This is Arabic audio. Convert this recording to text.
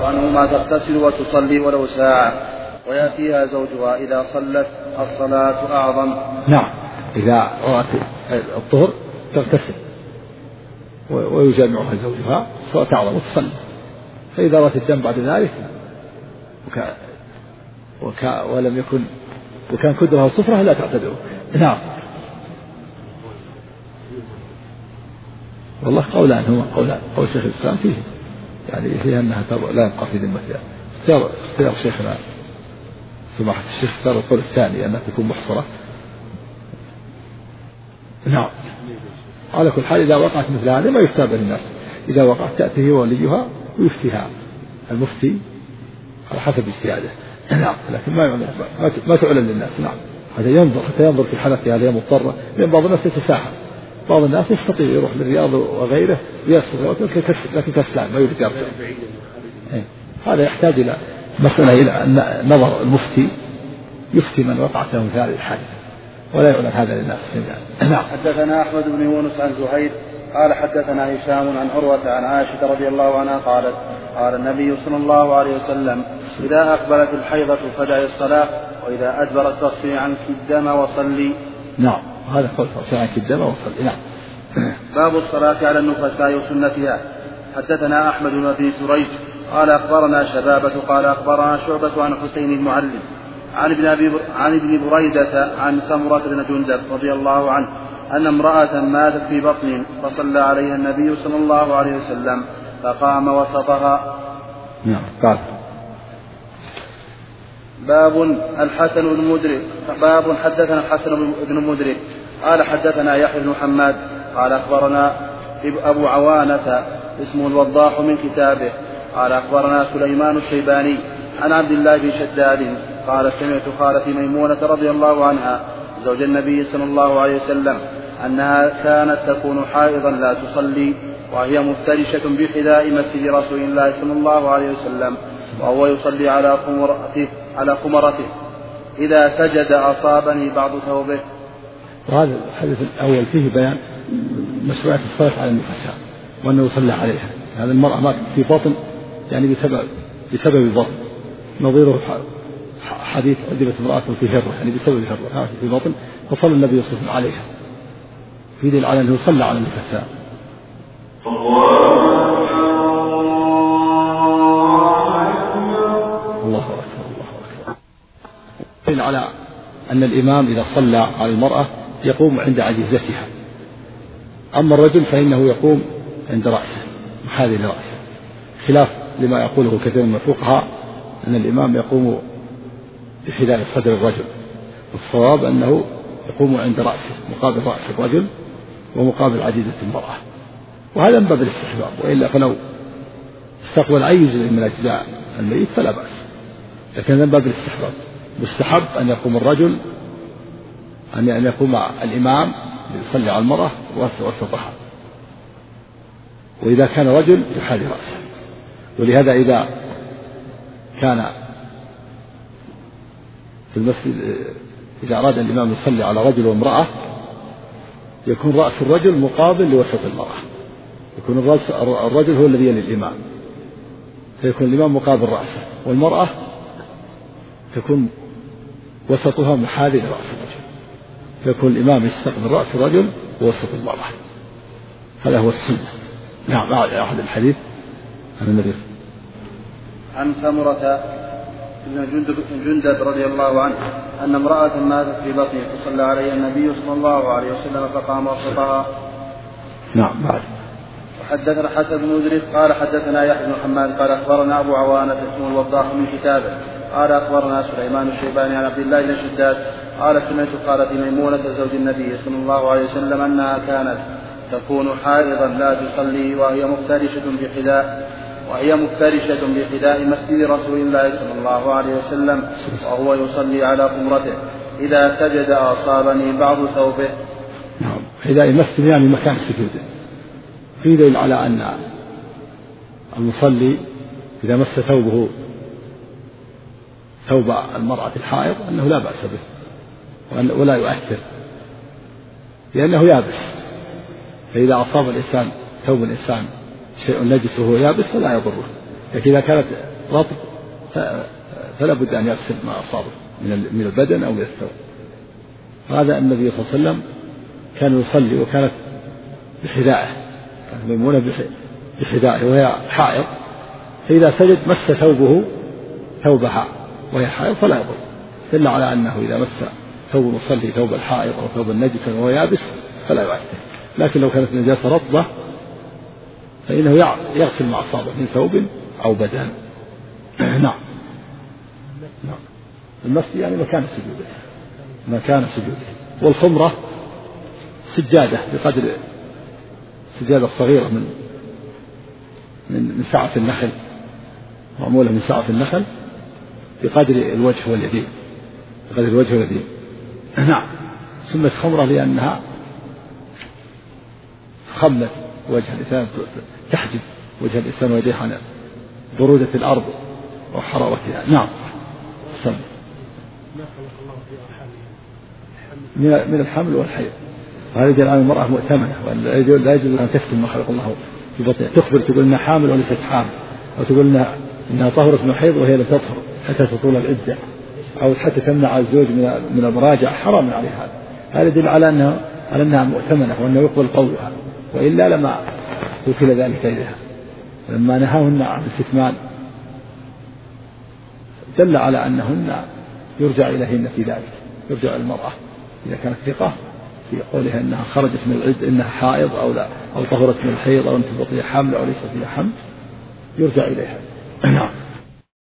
عنهما تغتسل وتصلي ولو ساعة ويأتيها زوجها إذا صلت الصلاة أعظم. نعم، إذا رأت الطهر تغتسل ويجامعها زوجها الصلاة أعظم وتصلي، فإذا رأت الدم بعد ذلك ولم يكن وكان كدرها صفرة لا تعتذر. نعم. والله قولان هما قول شيخ الإسلام فيه يعني فيها أنها لا يبقى في ذمتها. اختيار شيخنا سماحة الشيخ اختار القول الثاني أنها تكون محصرة. نعم. على كل حال إذا وقعت مثل هذا ما يفتى به الناس، إذا وقعت تأتيه وليها ويفتيها المفتي على حسب اجتهاده. نعم، لكن ما تعلن للناس. نعم، هذا حتى ينظر في حالته هذه مضطرة، لأن بعض الناس يتساهل، بعض الناس يستطيع يروح للرياض وغيره ويستطيع لكن كسلان ما يريد يرجع. هذا يحتاج إلى مسألة إلى نظر المفتي يفتي من وقعت له مثل هذه الحادثة ولا يعلن هذا للناس. نعم. حدثنا أحمد بن يونس عن زهير قال حدثنا هشام عن عروة عن عائشة رضي الله عنها قالت قال النبي صلى الله عليه وسلم إذا أقبلت الحيضة فدعي الصلاة وإذا أدبرت فاغسلي عنك الدم وصلي. نعم، هذا قول فاغسلي عنك الدم وصلي. نعم. باب الصلاة على النفساء وسنتها. حدثنا أحمد بن أبي سريج قال أخبرنا شبابة قال أخبرنا شعبة عن حسين المعلم عن ابن بريدة عن سمرة بن جندب رضي الله عنه أن امرأة ماتت في بطن فصلى عليها النبي صلى الله عليه وسلم فقام وسطها. نعم. قال باب الحسن بن مدرك. باب حدثنا الحسن بن مدرك قال حدثنا يحيى بن محمد قال أخبرنا أبو عوانة اسمه الوضاح من كتابه قال أخبرنا سليمان الشيباني عن عبد الله بن شداد قال سمعت خالتي ميمونة رضي الله عنها زوج النبي صلى الله عليه وسلم أنها كانت تكون حائضا لا تصلي وهي مفترشة بحذاء مسجد رسول الله صلى الله عليه وسلم وهو يصلي على خمرته إذا سجد أصابني بعض ثوبه. وهذا الحديث الأول فيه بيان مشروعية الصلاة على النفساء وأنه يصلى عليها. هذا المرأة ماتت في بطن يعني بسبب البطن، نظيره حديث أدبت امرأته في هرة يعني بسبب الهرة في بطن فصلى النبي صلى الله عليه وسلم عليها، في دليل على أنه صلى على النفساء. الله أكبر الله أكبر. دليل على أن الإمام إذا صلى على المرأة يقوم عند عجزتها، أما الرجل فإنه يقوم عند رأسه محاذي لرأسه، خلاف لما يقوله كثير من الفقهاء أن الإمام يقوم بحذاء صدر الرجل. الصواب أنه يقوم عند رأسه مقابل رأس الرجل ومقابل عجيزة المرأة، وهذا من باب الاستحباب، وإلا فلو استقبل أي جزء من أجزاء الميت فلا بأس، لكن من باب الاستحباب مستحب أن يقوم الرجل أن يقوم الإمام يصلي على المرأة وسطها، وإذا كان رجل يحاذي رأسه. ولهذا إذا كان في المسجد إذا أراد الإمام يصلي على رجل وامرأة يكون رأس الرجل مقابل لوسط المرأة، يكون الرجل هو الذي يلي الإمام، فيكون الإمام مقابل رأسه، والمرأة تكون وسطها محاذي لرأس الرجل، فيكون الإمام يستقبل رأس الرجل ووسط المرأة. هذا هو السنة. نعم. أحد الحديث عن النبي عن سمرة بن جندب رضي الله عنه أن امرأة ماتت في بطنه فصلى عليها النبي صلى الله عليه وسلم فقام وسطها. نعم. بعد وحدثنا حسن بن مدرك قال حدثنا يحيى بن حماد قال أخبرنا أبو عوانة اسمه الوضاح من كتابه قال أخبرنا سليمان الشيباني عن عبد الله بن شداد قال سمعت خالتي ميمونة زوج النبي صلى الله عليه وسلم أنها كانت تكون حائضا لا تصلي وهي مفترشة بحذاء مسجد رسول الله صلى الله عليه وسلم وهو يصلي على خمرته إذا سجد أصابني بعض ثوبه. نعم. حذاء المسجد يعني مكان السجود، في دليل على أن المصلي إذا مس ثوبه ثوب المرأة الحائض أنه لا بأس به ولا يؤثر لأنه يابس، فإذا أصاب الإنسان ثوب الإنسان شيء نجس وهو يابس فلا يضره، لكن إذا كانت رطب فلا بد أن يغسل ما أصابه من البدن أو من الثوب. هذا النبي صلى الله عليه وسلم كان يصلي وكانت بحذائه، كانت ميمونة بحذائه وهي حائض، فإذا سجد مس ثوبه ثوبها وهي حائض فلا يضر، دل على أنه إذا مس ثوب المصلي ثوب الحائض أو ثوب النجس وهو يابس فلا يؤثر. لكن لو كانت النجاسة رطبة فإنه يغسل ما أصابه من ثوب أو بدن. نعم. المس يعني مكان سجوده. والخمرة سجادة بقدر سجادة صغيرة من سعة النخل، معمولة من سعة النخل بقدر الوجه واليدين، نعم. سمت خمرة لأنها خمت وجه الإنسان، تحجب وجه الإنسان ويديه عن برودة الأرض وحرارتها. نعم. من الحمل والحيض، وهذا يدل على المرأة مؤتمنة، ولا يجوز أن تكتم ما خلق الله في بطنها، تخبر تقول إنها حامل وليست حامل، أو تقول إنها طهرت من الحيض وهي لم تطهر حتى تطول العدة، أو حتى تمنع الزوج من المراجعة، حرام عليها. هذا يدل على أنها مؤتمنة وأنه يقبل قولها، وإلا لما وكل ذلك إليها. لما نهاهن عن الكتمان دل على أنهن يرجع إليهن في ذلك، يرجع المرأة إذا كانت ثقة في قولها إنها خرجت من العدة، إنها حائض أو لا، أو طهرت من الحيض، أو أن تبطيها حمل أو ليس فيها حمل، يرجع إليها. نعم.